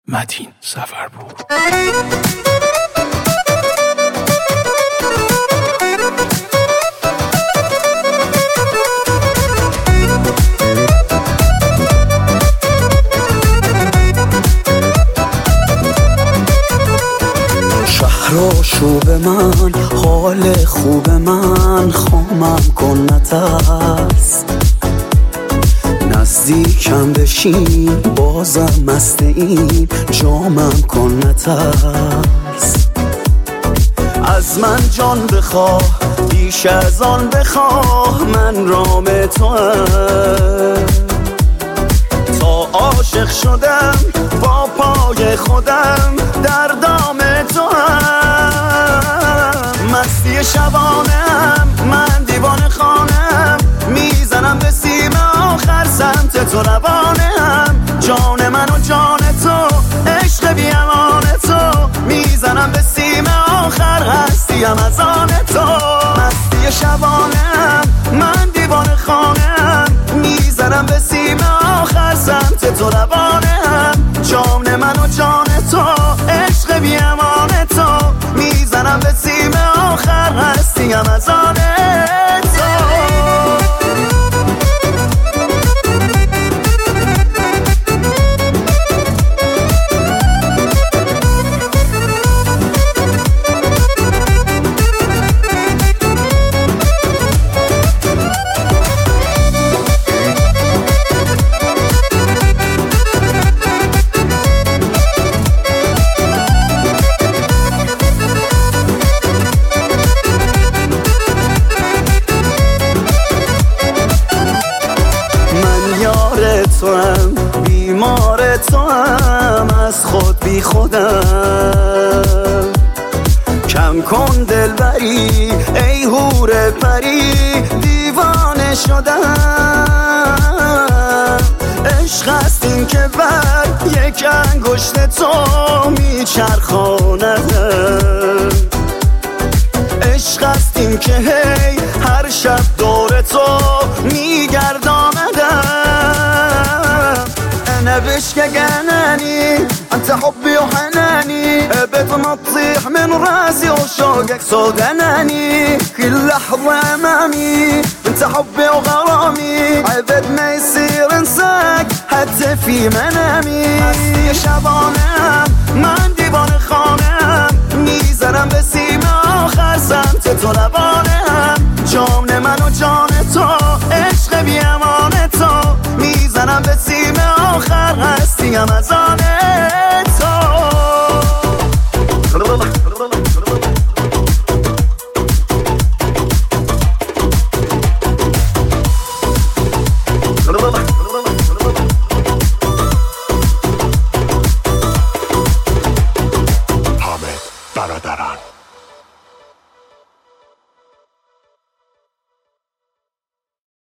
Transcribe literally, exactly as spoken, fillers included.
متین سفرپور. شهر شوب من، حال خوب من، خامم کن نترس، نزدیکم بشین بازم مست این جامم کن نترس. از من جان بخواه بیش از آن بخواه، من رام تو هم. تا عاشق شدم با پای خودم در دام تو هم. مستی شبانم من دیوانه خانم، میزنم به سیم آخر سمت تو روانم. جان من و جان تو عشق بی امان تو، میزنم به سیم آخر هستیم از آن تو. مستی شبانم من دیوانه خانم، میزنم به سیم آخر سمت تو روانم. جان من و جان تو عشق بی امان تو، میزنم به سیم آخر هستیم از آن تو. تو هم بیمار تو هم، از خود بی خودم. کم کن دلبری ای حور پری، دیوانه شدم. عشق است این که بر یک انگشت تو میچرخاندم. عشق است این که هی هر شب دور تو میگرداندم. أنا بشكى جناني أنت حبي وحناني، بيت ما تطيح من راسي وشوقك صوت أناني. كل لحظة أمامي أنت حبي وغرامي، عبد ما يصير انساك حتى في منامي. يا شبانم من دیوانه خانم، میزنم به سیم آخر سمت تو روانم. جان من و جان تو عشق بی امان تو، میزنم به سیم آخر هستیم از آن تو. حامد برادران.